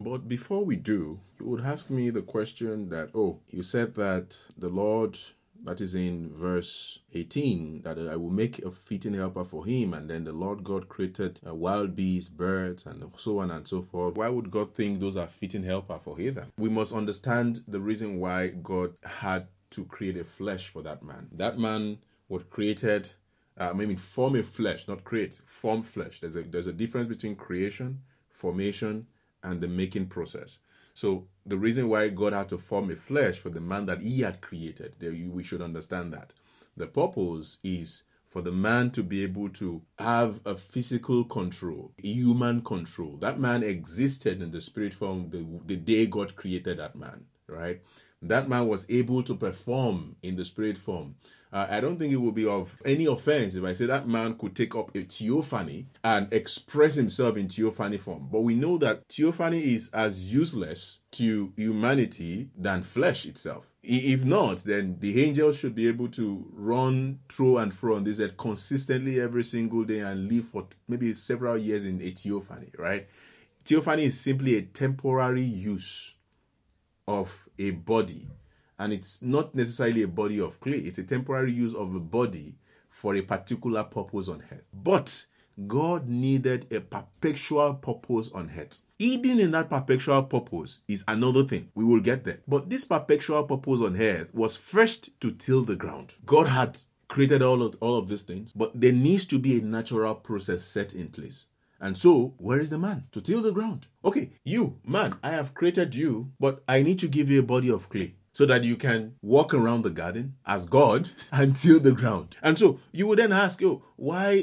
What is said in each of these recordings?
But before we do, you would ask me the question that, oh, you said that the Lord, that is in verse 18, that I will make a fitting helper for him, and then the Lord God created wild beasts, birds, and so on and so forth. Why would God think those are fitting helper for heathen? We must understand the reason why God had to create a flesh for that man. That man was created, form a flesh, not create, form flesh. There's a difference between creation, formation, and the making process. So the reason why God had to form a flesh for the man that he had created, we should understand that. The purpose is for the man to be able to have a physical control, a human control. That man existed in the spirit form the day God created that man, right? That man was able to perform in the spirit form. I don't think it would be of any offense if I say that man could take up a theophany and express himself in theophany form. But we know that theophany is as useless to humanity than flesh itself. If not, then the angels should be able to run through and fro on this earth consistently every single day and live for maybe several years in a theophany, right? Theophany is simply a temporary use of a body, and it's not necessarily a body of clay. It's a temporary use of a body for a particular purpose on earth. But God needed a perpetual purpose on earth. Hidden in that perpetual purpose is another thing. We will get there. But this perpetual purpose on earth was first to till the ground. God had created all of these things, but there needs to be a natural process set in place. And so, where is the man? To till the ground. Okay, you, man, I have created you, but I need to give you a body of clay so that you can walk around the garden as God and till the ground. And so, you would then ask, what's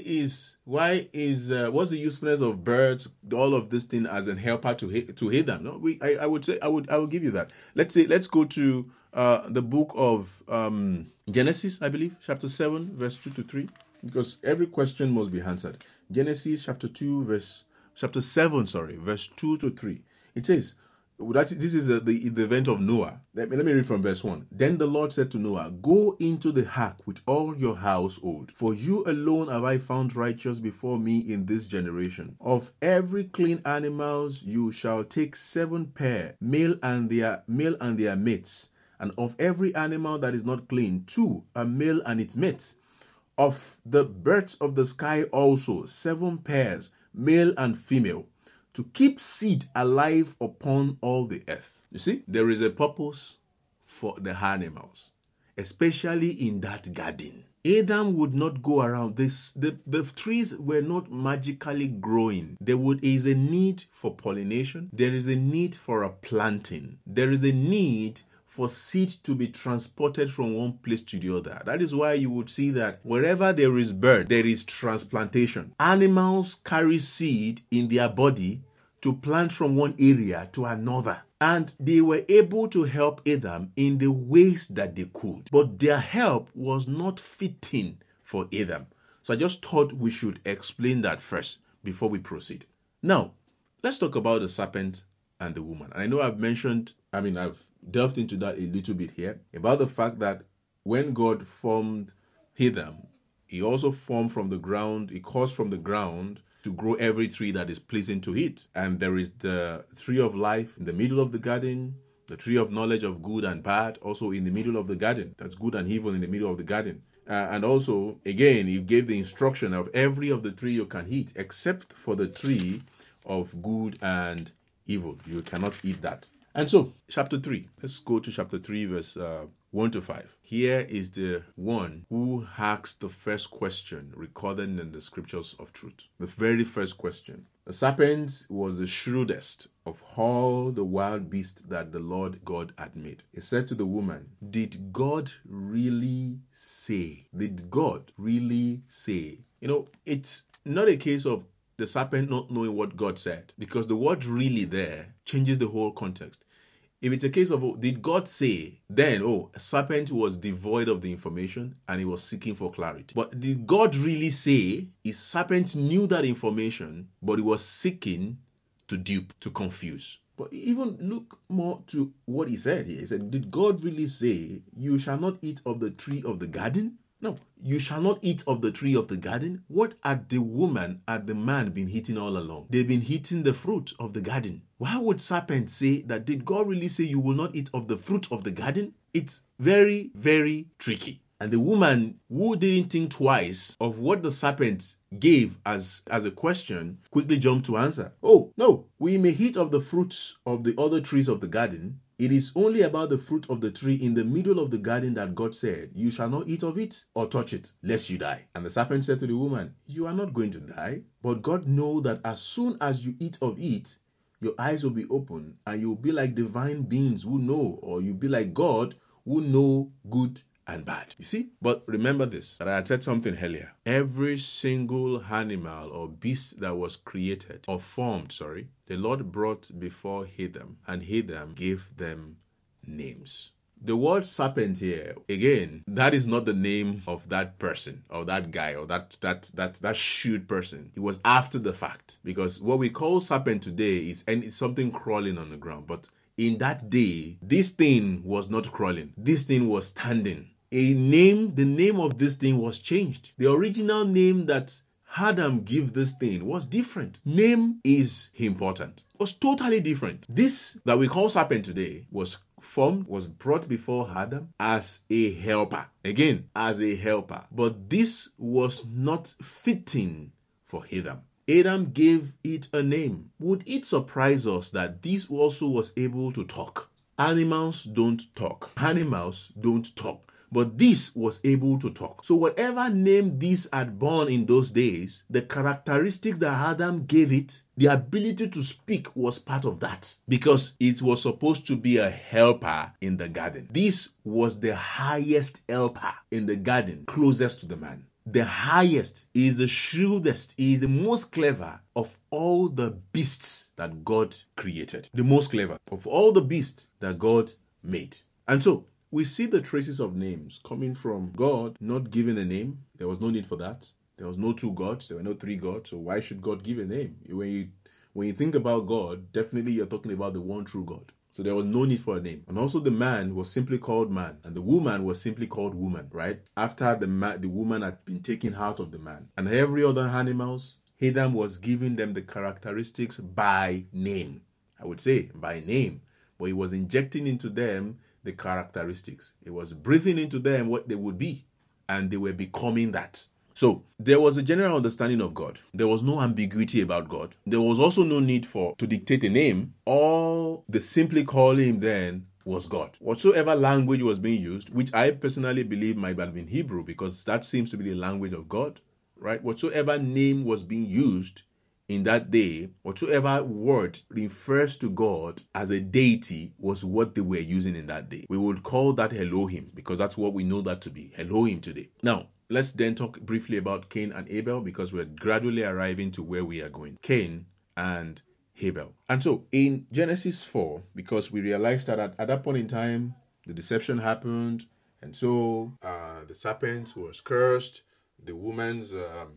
the usefulness of birds, all of this thing as a helper to hate them? No, I would say, I will give you that. Let's go to the book of Genesis, I believe, chapter 7, verse 2 to 3. Because every question must be answered. Genesis chapter 7, verse 2 to 3. It says, this is the event of Noah. Let me read from verse 1. Then the Lord said to Noah, go into the ark with all your household, for you alone have I found righteous before me in this generation. Of every clean animals you shall take 7 pair, male and their mates, and of every animal that is not clean, 2, a male and its mates. Of the birds of the sky also 7 pairs, male and female, to keep seed alive upon all the earth. You see, there is a purpose for the animals, especially in that garden. Adam would not go around this. The trees were not magically growing. There is a need for pollination. There is a need for a planting. There is a need for seed to be transported from one place to the other. That is why you would see that wherever there is birth, there is transplantation. Animals carry seed in their body to plant from one area to another. And they were able to help Adam in the ways that they could. But their help was not fitting for Adam. So I just thought we should explain that first before we proceed. Now, let's talk about the serpent and the woman. And I know I've delved into that a little bit here, about the fact that when God formed Adam, he also formed from the ground, he caused from the ground to grow every tree that is pleasing to it. And there is the tree of life in the middle of the garden, the tree of knowledge of good and bad also in the middle of the garden. That's good and evil in the middle of the garden. And also, again, he gave the instruction of every of the tree you can eat, except for the tree of good and evil. You cannot eat that. And so, chapter 3. Let's go to chapter 3, verse 1 to 5. Here is the one who asks the first question recorded in the scriptures of truth. The very first question. The serpent was the shrewdest of all the wild beasts that the Lord God had made. He said to the woman, did God really say? Did God really say? It's not a case of the serpent not knowing what God said, because the word really there changes the whole context. If it's a case of, did God say, then, a serpent was devoid of the information and he was seeking for clarity. But did God really say? His serpent knew that information, but he was seeking to dupe, to confuse. But even look more to what he said here. He said, did God really say, you shall not eat of the tree of the garden? No, you shall not eat of the tree of the garden. What had the woman and the man been eating all along? They've been eating the fruit of the garden. Why would serpent say that? Did God really say you will not eat of the fruit of the garden? It's very, very tricky. And the woman who didn't think twice of what the serpent gave as a question quickly jumped to answer. Oh, no, we may eat of the fruits of the other trees of the garden. It is only about the fruit of the tree in the middle of the garden that God said, you shall not eat of it or touch it, lest you die. And the serpent said to the woman, you are not going to die, but God knows that as soon as you eat of it, your eyes will be open and you'll be like divine beings who know, or you'll be like God who know good and bad. You see? But remember this, that I had said something earlier. Every single animal or beast that was created or formed, the Lord brought before Adam, and Adam gave them names. The word serpent here, again, that is not the name of that person or that guy or that shoot person. It was after the fact, because what we call serpent today is something crawling on the ground. But in that day, this thing was not crawling. This thing was standing. The name of this thing was changed. The original name that Adam gave this thing was different. Name is important. It was totally different. This that we call serpent today was brought before Adam as a helper. Again, as a helper. But this was not fitting for Adam. Adam gave it a name. Would it surprise us that this also was able to talk? Animals don't talk. Animals don't talk. But this was able to talk. So whatever name this had borne in those days, the characteristics that Adam gave it, the ability to speak was part of that. Because it was supposed to be a helper in the garden. This was the highest helper in the garden, closest to the man. The highest is the shrewdest, is the most clever of all the beasts that God created. The most clever of all the beasts that God made. And so, we see the traces of names coming from God not giving a name. There was no need for that. There was no two gods. There were no three gods. So why should God give a name? When you think about God, definitely you're talking about the one true God. So there was no need for a name. And also the man was simply called man. And the woman was simply called woman, right? After the woman had been taken out of the man. And every other animals, Adam was giving them the characteristics by name. I would say by name. But he was injecting into them the characteristics. It was breathing into them what they would be, and they were becoming that. So there was a general understanding of God. There was no ambiguity about God. There was also no need to dictate a name. All they simply call him then was God. Whatsoever language was being used, which I personally believe might have been Hebrew, because that seems to be the language of God, right? Whatsoever name was being used in that day, whatsoever word refers to God as a deity was what they were using in that day. We would call that Elohim, because that's what we know that to be, Elohim today. Now, let's then talk briefly about Cain and Abel, because we're gradually arriving to where we are going. Cain and Abel. And so in Genesis 4, because we realized that at that point in time, the deception happened, and so the serpent was cursed. The woman's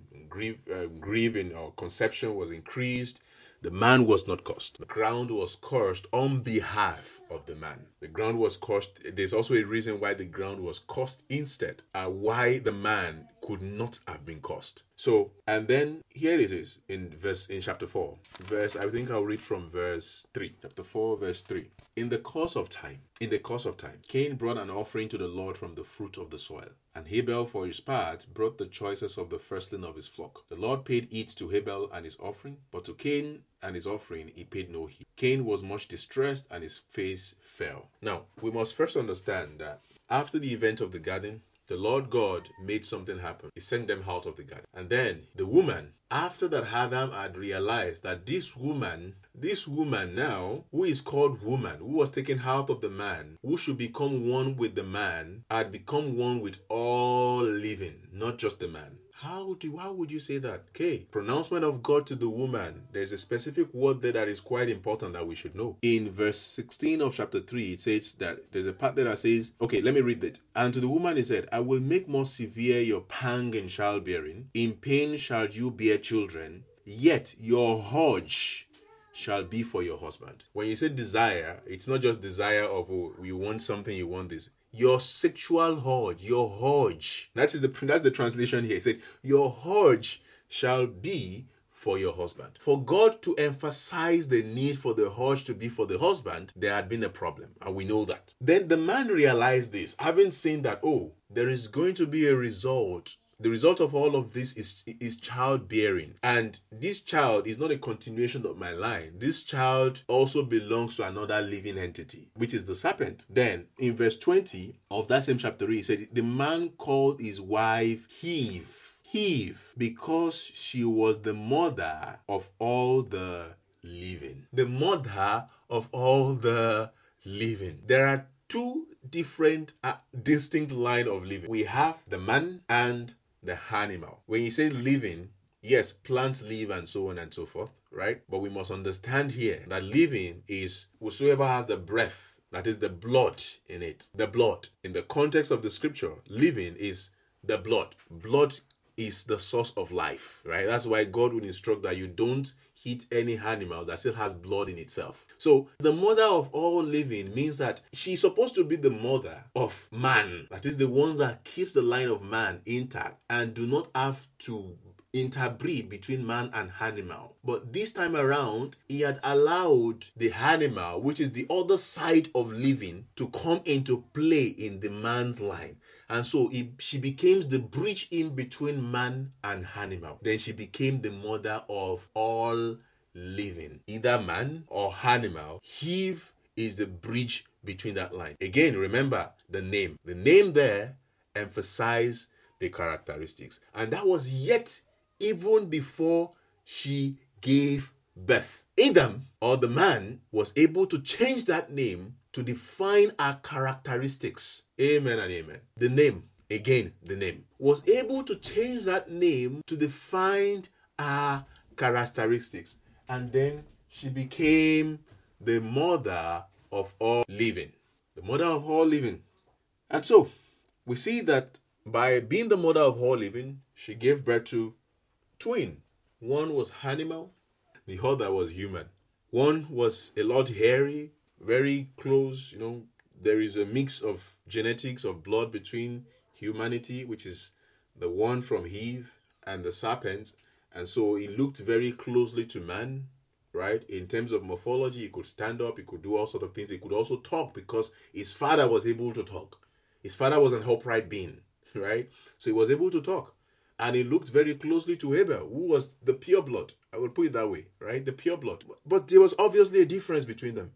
grieving or conception was increased. The man was not cursed. The ground was cursed on behalf of the man. The ground was cursed. There's also a reason why the ground was cursed instead. Why the man could not have been cursed. So, and then here it is in chapter 4. I think I'll read from verse 3. Chapter 4, verse 3. In the course of time, Cain brought an offering to the Lord from the fruit of the soil. And Abel, for his part, brought the choicest of the firstling of his flock. The Lord paid heed to Abel and his offering, but to Cain and his offering he paid no heed. Cain was much distressed, and his face fell. Now, we must first understand that after the event of the garden, the Lord God made something happen. He sent them out of the garden. And then the woman, after that Adam had realized that this woman now, who is called woman, who was taken out of the man, who should become one with the man, had become one with all living, not just the man. How would you say that? Okay, pronouncement of God to the woman. There's a specific word there that is quite important that we should know. In verse 16 of chapter 3, it says that there's a part there that says, okay, let me read it. And to the woman he said, I will make more severe your pang in childbearing. In pain shall you bear children. Yet your hodge shall be for your husband. When you say desire, it's not just desire of, oh, you want something, you want this. Your sexual urge, your urge. That's the translation here. It said, your urge shall be for your husband. For God to emphasize the need for the urge to be for the husband, there had been a problem, and we know that. Then the man realized this, having seen that, oh, there is going to be a result. The result of all of this is childbearing. And this child is not a continuation of my line. This child also belongs to another living entity, which is the serpent. Then, in verse 20 of that same chapter, he said, the man called his wife Eve, because she was the mother of all the living. The mother of all the living. There are two different, distinct line of living. We have the man and the animal. When you say living, yes, plants live and so on and so forth, right? But we must understand here that living is whosoever has the breath, that is the blood in it. The blood. In the context of the scripture, living is the blood. Blood is the source of life, right? That's why God would instruct that you don't eat any animal that still has blood in itself. So the mother of all living means that she's supposed to be the mother of man. That is the one that keeps the line of man intact and do not have to interbreed between man and animal. But this time around, he had allowed the animal, which is the other side of living, to come into play in the man's line. And so she became the bridge in between man and animal. Then she became the mother of all living, either man or animal. Eve is the bridge between that line. Again, remember the name. The name there emphasized the characteristics. And that was yet even before she gave birth. Adam, or the man, was able to change that name to define our characteristics. Amen and amen. The name, again, the name, was able to change that name to define our characteristics. And then she became the mother of all living. The mother of all living. And so, we see that by being the mother of all living, she gave birth to twin. One was animal, the other was human. One was a lot hairy, very close, there is a mix of genetics of blood between humanity, which is the one from Eve, and the serpent. And so it looked very closely to man, right? In terms of morphology, he could stand up, he could do all sorts of things. He could also talk because his father was able to talk. His father was an upright being, right? So he was able to talk. And he looked very closely to Abel, who was the pure blood. I will put it that way, right? The pure blood. But there was obviously a difference between them.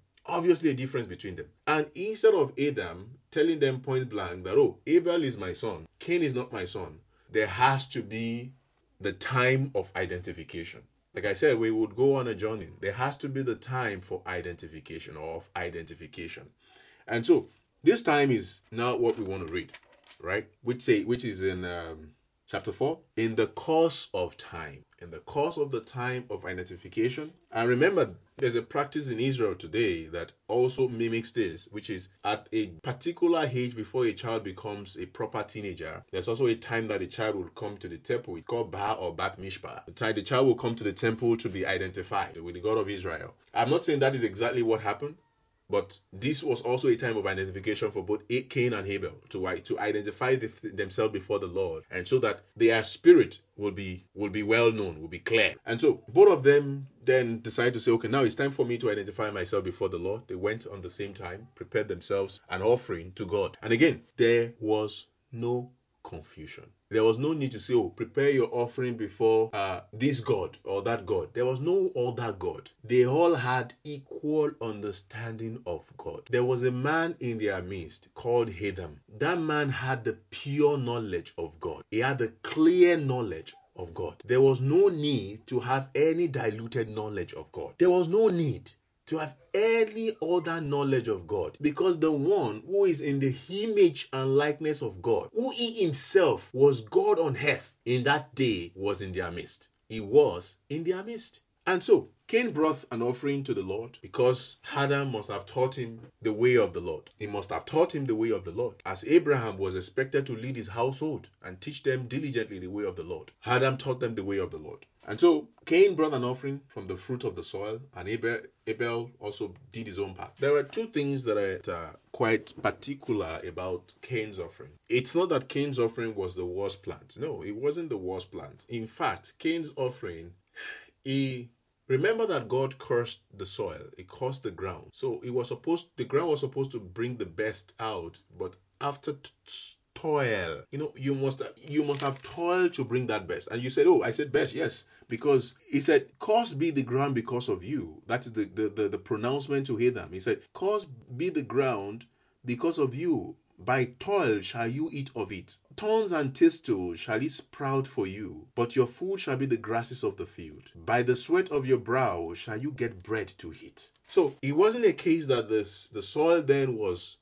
And instead of Adam telling them point blank that, oh, Abel is my son, Cain is not my son, there has to be the time of identification. Like I said, we would go on a journey. There has to be the time for identification or of identification. And so this time is now what we want to read, right? Which is in chapter 4. In the course of time. In the course of the time of identification. And remember, there's a practice in Israel today that also mimics this, which is at a particular age before a child becomes a proper teenager, there's also a time that a child will come to the temple. It's called Bar or Bat Mishpah. The time the child will come to the temple to be identified with the God of Israel. I'm not saying that is exactly what happened, but this was also a time of identification for both Cain and Abel to identify themselves before the Lord, and so that their spirit will be well known, will be clear. And so both of them then decided to say, okay, now it's time for me to identify myself before the Lord. They went on the same time, prepared themselves an offering to God. And again, there was no confusion. There was no need to say, oh, prepare your offering before this God or that God. There was no other God. They all had equal understanding of God. There was a man in their midst called Adam. That man had the pure knowledge of God. He had the clear knowledge of God. There was no need to have any diluted knowledge of God. There was no need to have any other knowledge of God, because the one who is in the image and likeness of God, who he himself was God on earth in that day, was in their midst. He was in their midst. And so Cain brought an offering to the Lord because Adam must have taught him the way of the Lord. He must have taught him the way of the Lord, as Abraham was expected to lead his household and teach them diligently the way of the Lord. Adam taught them the way of the Lord. And so Cain brought an offering from the fruit of the soil, and Abel also did his own part. There are two things that are quite particular about Cain's offering. It's not that Cain's offering was the worst plant. No, it wasn't the worst plant. In fact, Cain's offering, remember that God cursed the soil. It cursed the ground. So the ground was supposed to bring the best out, but after toil, you must have toiled to bring that best. And you said, oh, I said best, yes, because he said, cursed be the ground because of you. That is the pronouncement to Adam. He said, cursed be the ground because of you. By toil shall you eat of it. Thorns and thistles shall it sprout for you, but your food shall be the grasses of the field. By the sweat of your brow shall you get bread to eat. So it wasn't a case that the soil then was,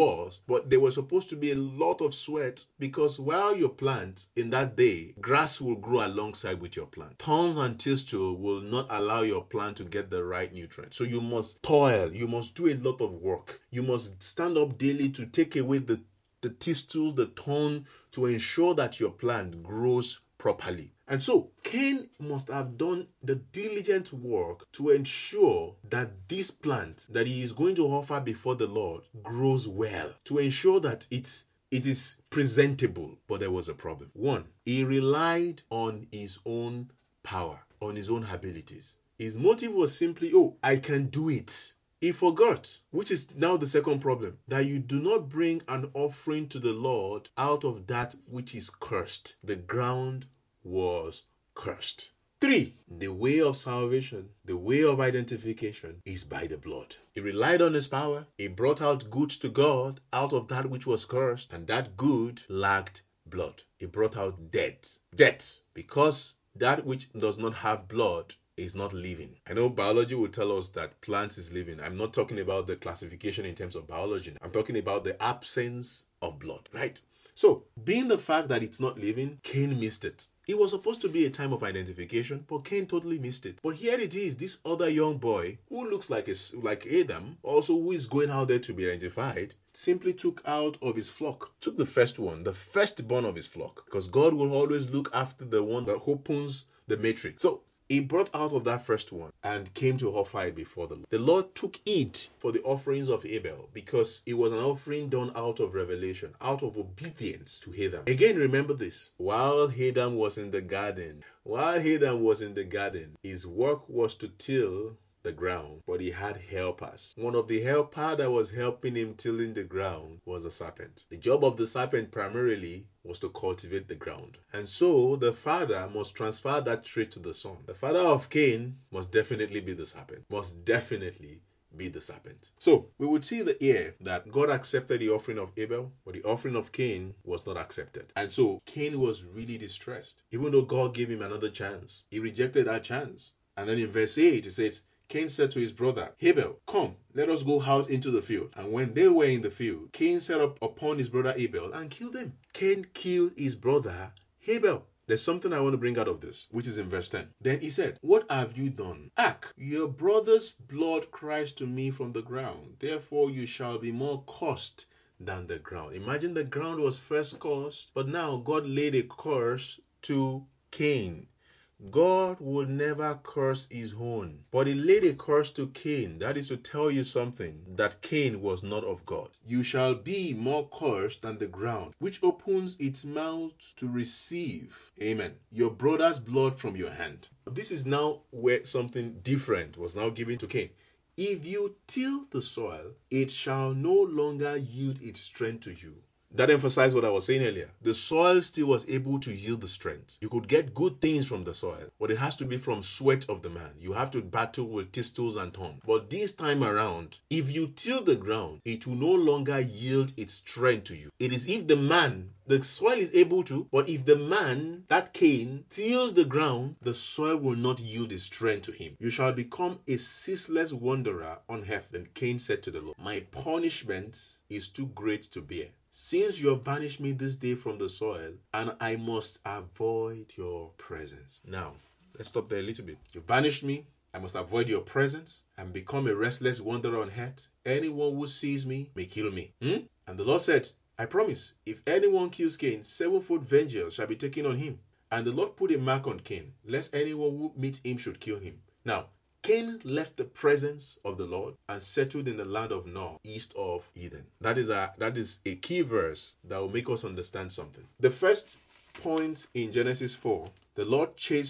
but there was supposed to be a lot of sweat, because while you plant in that day, grass will grow alongside with your plant. Thorns and thistles will not allow your plant to get the right nutrients. So you must toil, you must do a lot of work. You must stand up daily to take away the thistles, the thorn, to ensure that your plant grows properly. And so Cain must have done the diligent work to ensure that this plant that he is going to offer before the Lord grows well, to ensure that it is presentable. But there was a problem. One, he relied on his own power, on his own abilities. His motive was simply, oh, I can do it. He forgot, which is now the second problem, that you do not bring an offering to the Lord out of that which is cursed. The ground was cursed. 3, the way of salvation, the way of identification is by the blood. He relied on his power. He brought out goods to God out of that which was cursed, and that good lacked blood. He brought out debt, because that which does not have blood is not living. I know biology will tell us that plants is living. I'm not talking about the classification in terms of biology. I'm talking about the absence of blood, right? So, being the fact that it's not living, Cain missed it. It was supposed to be a time of identification, but Cain totally missed it. But here it is, this other young boy who looks like Adam, also who is going out there to be identified, simply took out of his flock, took the first one, the firstborn of his flock, because God will always look after the one that opens the matrix. So, he brought out of that first one and came to offer it before the Lord. The Lord took it for the offerings of Abel, because it was an offering done out of revelation, out of obedience to Adam. Again, remember this. While Adam was in the garden, his work was to till the ground, but he had helpers. One of the helpers that was helping him tilling the ground was a serpent. The job of the serpent primarily was to cultivate the ground. And so the father must transfer that trait to the son. The father of Cain must definitely be the serpent. So we would see here that God accepted the offering of Abel, but the offering of Cain was not accepted. And so Cain was really distressed. Even though God gave him another chance, he rejected that chance. And then in verse 8 it says, Cain said to his brother Abel, come, let us go out into the field. And when they were in the field, Cain set up upon his brother Abel and killed him. Cain killed his brother Abel. There's something I want to bring out of this, which is in verse 10. Then he said, what have you done? Ak, your brother's blood cries to me from the ground. Therefore you shall be more cursed than the ground. Imagine the ground was first cursed, but now God laid a curse to Cain. God will never curse his own, but he laid a curse to Cain. That is to tell you something, that Cain was not of God. You shall be more cursed than the ground, which opens its mouth to receive, amen, your brother's blood from your hand. This is now where something different was now given to Cain. If you till the soil, it shall no longer yield its strength to you. That emphasized what I was saying earlier. The soil still was able to yield the strength. You could get good things from the soil, but it has to be from sweat of the man. You have to battle with thistles and thorns. But this time around, if you till the ground, it will no longer yield its strength to you. It is if the soil is able to, but if the man, that Cain, tills the ground, the soil will not yield its strength to him. You shall become a ceaseless wanderer on earth. Then Cain said to the Lord, my punishment is too great to bear, since you have banished me this day from the soil, and I must avoid your presence. Now, let's stop there a little bit. You banished me, I must avoid your presence and become a restless wanderer on earth. Anyone who sees me may kill me. And the Lord said, I promise, if anyone kills Cain, 7-fold vengeance shall be taken on him. And the Lord put a mark on Cain, lest anyone who meets him should kill him. Now, Cain left the presence of the Lord and settled in the land of Nod, east of Eden. That is a key verse that will make us understand something. The first point in Genesis 4, the Lord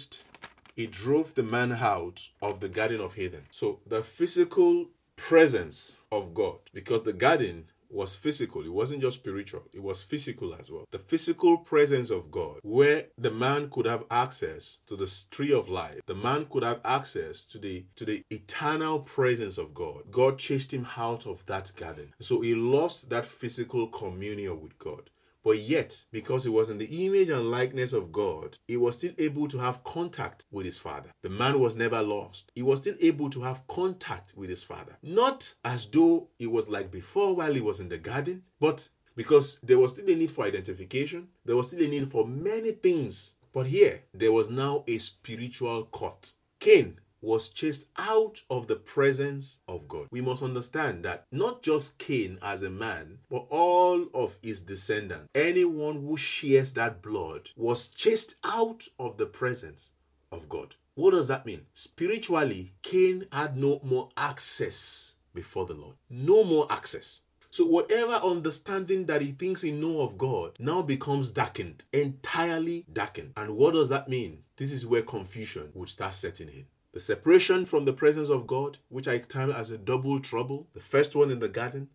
he drove the man out of the Garden of Eden. So the physical presence of God, because the garden was physical. It wasn't just spiritual. It was physical as well. The physical presence of God, where the man could have access to the tree of life. The man could have access to the eternal presence of God. God chased him out of that garden. So he lost that physical communion with God. But yet, because he was in the image and likeness of God, he was still able to have contact with his Father. The man was never lost. He was still able to have contact with his Father. Not as though it was like before while he was in the garden, but because there was still a need for identification. There was still a need for many things. But here, there was now a spiritual cut. Cain was chased out of the presence of God. We must understand that not just Cain as a man, but all of his descendants, anyone who shares that blood, was chased out of the presence of God. What does that mean? Spiritually, Cain had no more access before the Lord. No more access. So whatever understanding that he thinks he knows of God now becomes darkened, entirely darkened. And what does that mean? This is where confusion would start setting in. The separation from the presence of God, which I term as a double trouble, the first one in the garden,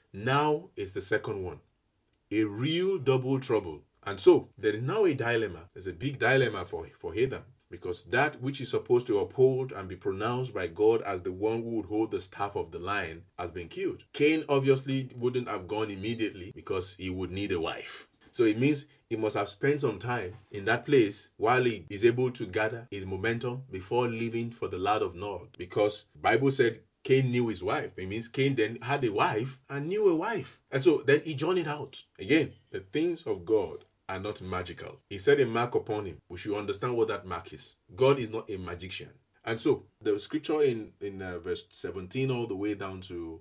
now is the second one. A real double trouble. And so, there is now a dilemma. There's a big dilemma for Adam, because that which is supposed to uphold and be pronounced by God as the one who would hold the staff of the lion has been killed. Cain obviously wouldn't have gone immediately because he would need a wife. So it means he must have spent some time in that place while he is able to gather his momentum before leaving for the land of Nod. Because the Bible said Cain knew his wife. It means Cain then had a wife and knew a wife. And so then he journeyed out. Again, the things of God are not magical. He set a mark upon him. We should understand what that mark is. God is not a magician. And so the scripture in verse 17 all the way down to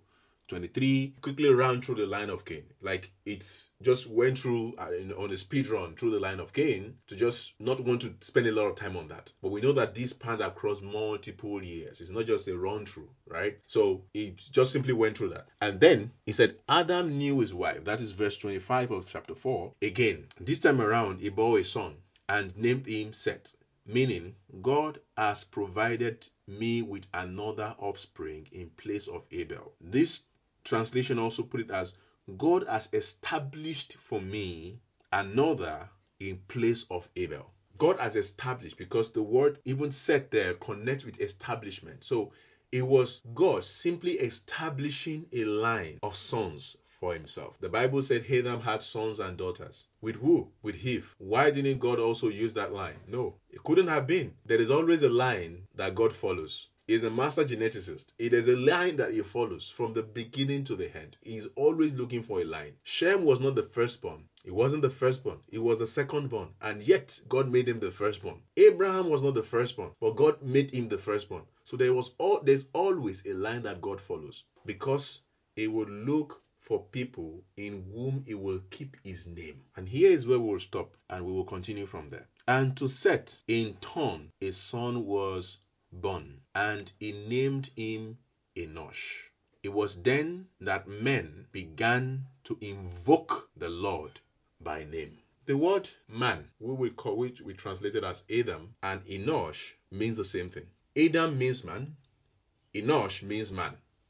23 quickly ran through the line of Cain. Like it's just went through on a speed run through the line of Cain to just not want to spend a lot of time on that. But we know that this spans across multiple years. It's not just a run through, right? So it just simply went through that. And then he said, Adam knew his wife. That is verse 25 of chapter 4. Again, this time around, he bore a son and named him Seth, meaning God has provided me with another offspring in place of Abel. This translation also put it as God has established for me another in place of Abel. God has established, because the word even said there connects with establishment. So it was God simply establishing a line of sons for himself. The Bible said Adam had sons and daughters. With who? With Eve. Why didn't God also use that line? No, it couldn't have been. There is always a line that God follows. He's the master geneticist. It is a line that he follows from the beginning to the end. He's always looking for a line. Shem was not the firstborn. He wasn't the firstborn. He was the secondborn. And yet, God made him the firstborn. Abraham was not the firstborn, but God made him the firstborn. So there's always a line that God follows, because he would look for people in whom he will keep his name. And here is where we will stop, and we will continue from there. And to Seth, in turn, a son was born, and he named him Enosh. It was then that men began to invoke the Lord by name. The word man, which we translated as Adam, and Enosh means the same thing. Adam means man. Enosh means man.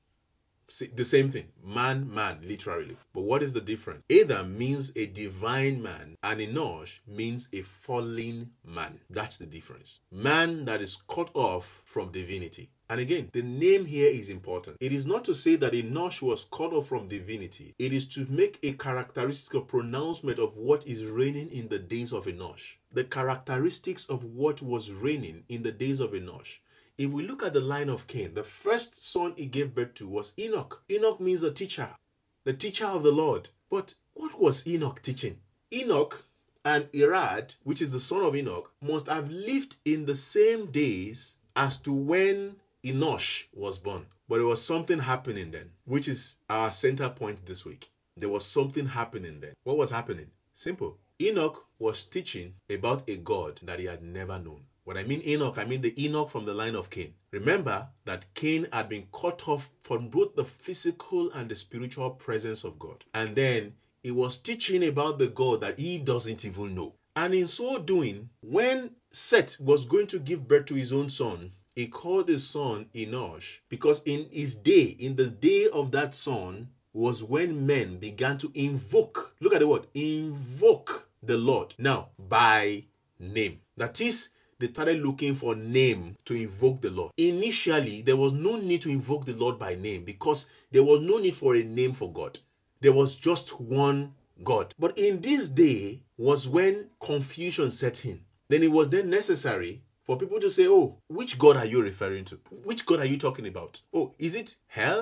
The same thing. Man, literally. But what is the difference? Adam means a divine man, and Enosh means a fallen man. That's the difference. Man that is cut off from divinity. And again, the name here is important. It is not to say that Enosh was cut off from divinity. It is to make a characteristic of pronouncement of what is reigning in the days of Enosh. The characteristics of what was reigning in the days of Enosh. If we look at the line of Cain, the first son he gave birth to was Enoch. Enoch means a teacher, the teacher of the Lord. But what was Enoch teaching? Enoch and Irad, which is the son of Enoch, must have lived in the same days as to when Enosh was born. But there was something happening then, which is our center point this week. There was something happening then. What was happening? Simple. Enoch was teaching about a God that he had never known. When I mean Enoch, I mean the Enoch from the line of Cain. Remember that Cain had been cut off from both the physical and the spiritual presence of God. And then he was teaching about the God that he doesn't even know. And in so doing, when Seth was going to give birth to his own son, he called his son Enosh, because in the day of that son, was when men began to invoke, look at the word, invoke the Lord. Now, by name. That is, they started looking for name to invoke the Lord. Initially, there was no need to invoke the Lord by name because there was no need for a name for God. There was just one God. But in this day was when confusion set in. Then it was then necessary for people to say, oh, which God are you referring to? Which God are you talking about? Oh, is it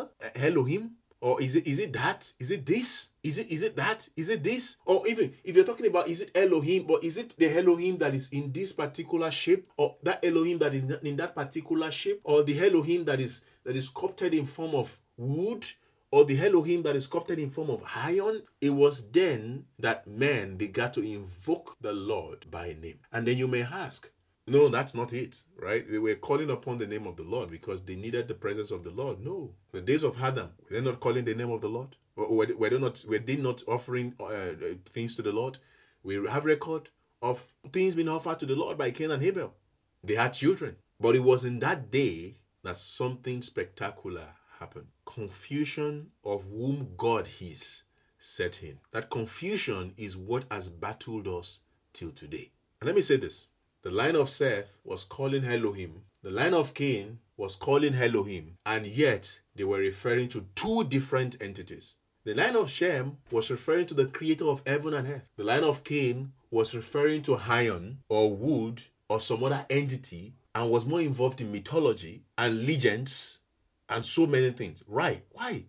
Elohim? Or is it that? Is it this? Is it that? Is it this? Or even if you're talking about, is it Elohim, but is it the Elohim that is in this particular shape, or that Elohim that is in that particular shape, or the Elohim that is sculpted in form of wood, or the Elohim that is sculpted in form of iron? It was then that men began to invoke the Lord by name. And then you may ask, no, that's not it, right? They were calling upon the name of the Lord because they needed the presence of the Lord. No. The days of Adam, were they not calling the name of the Lord? Were they not offering things to the Lord? We have record of things being offered to the Lord by Cain and Abel. They had children. But it was in that day that something spectacular happened. Confusion of whom God is set in. That confusion is what has battled us till today. And let me say this. The line of Seth was calling Elohim. The line of Cain was calling Elohim. And yet, they were referring to two different entities. The line of Shem was referring to the creator of heaven and earth. The line of Cain was referring to iron or wood or some other entity and was more involved in mythology and legends and so many things. Right?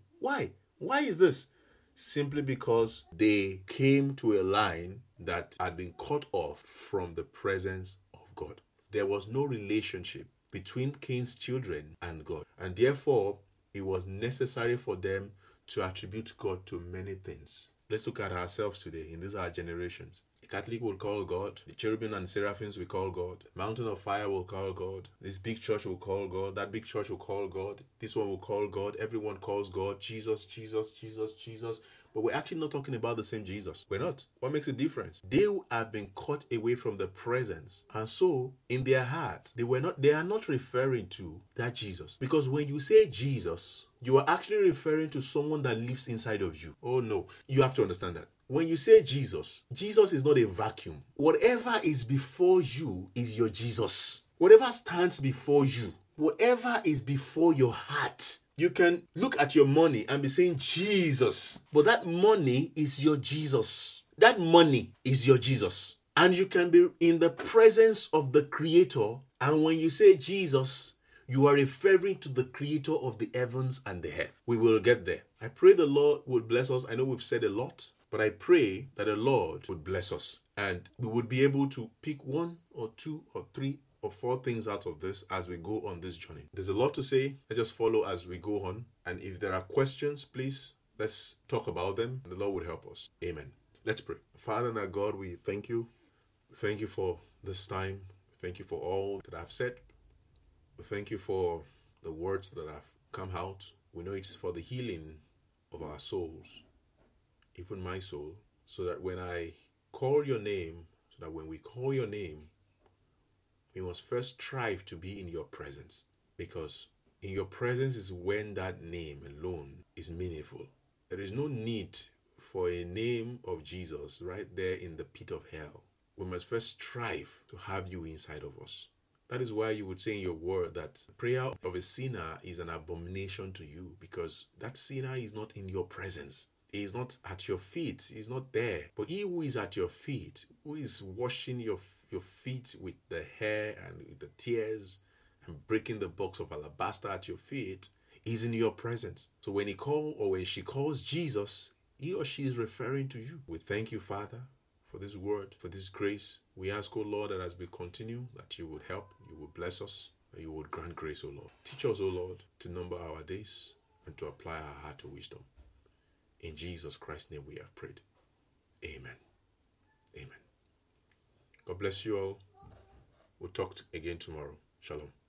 Why is this? Simply because they came to a line that had been cut off from the presence of God. There was no relationship between Cain's children and God. And therefore, it was necessary for them to attribute God to many things. Let's look at ourselves today in these our generations. The Catholic will call God. The cherubim and seraphims will call God. The mountain of fire will call God. This big church will call God. That big church will call God. This one will call God. Everyone calls God. Jesus. But we're actually not talking about the same Jesus. We're not. What makes a difference? They have been cut away from the presence. And so, in their heart, they are not referring to that Jesus. Because when you say Jesus, you are actually referring to someone that lives inside of you. Oh no. You have to understand that. When you say Jesus, Jesus is not a vacuum. Whatever is before you is your Jesus. Whatever stands before you, whatever is before your heart, you can look at your money and be saying Jesus, but that money is your Jesus. That money is your Jesus. And you can be in the presence of the Creator, and when you say Jesus, you are referring to the Creator of the heavens and the earth. We will get there. I pray the Lord would bless us. I know we've said a lot, but I pray that the Lord would bless us and we would be able to pick one or two or three or four things out of this as we go on this journey. There's a lot to say. Let's just follow as we go on. And if there are questions, please, let's talk about them. The Lord would help us. Amen. Let's pray. Father and our God, we thank you. Thank you for this time. Thank you for all that I've said. Thank you for the words that have come out. We know it's for the healing of our souls, even my soul, so that when I call your name, so that when we call your name, we must first strive to be in your presence, because in your presence is when that name alone is meaningful. There is no need for a name of Jesus right there in the pit of hell. We must first strive to have you inside of us. That is why you would say in your word that prayer of a sinner is an abomination to you, because that sinner is not in your presence. He is not at your feet. He is not there. But he who is at your feet, who is washing your feet with the hair and with the tears and breaking the box of alabaster at your feet, is in your presence. So when he calls or when she calls Jesus, he or she is referring to you. We thank you, Father, for this word, for this grace. We ask, O Lord, that as we continue, that you would help, you would bless us, and you would grant grace, O Lord. Teach us, O Lord, to number our days and to apply our heart to wisdom. In Jesus Christ's name we have prayed. Amen. Amen. God bless you all. We'll talk again tomorrow. Shalom.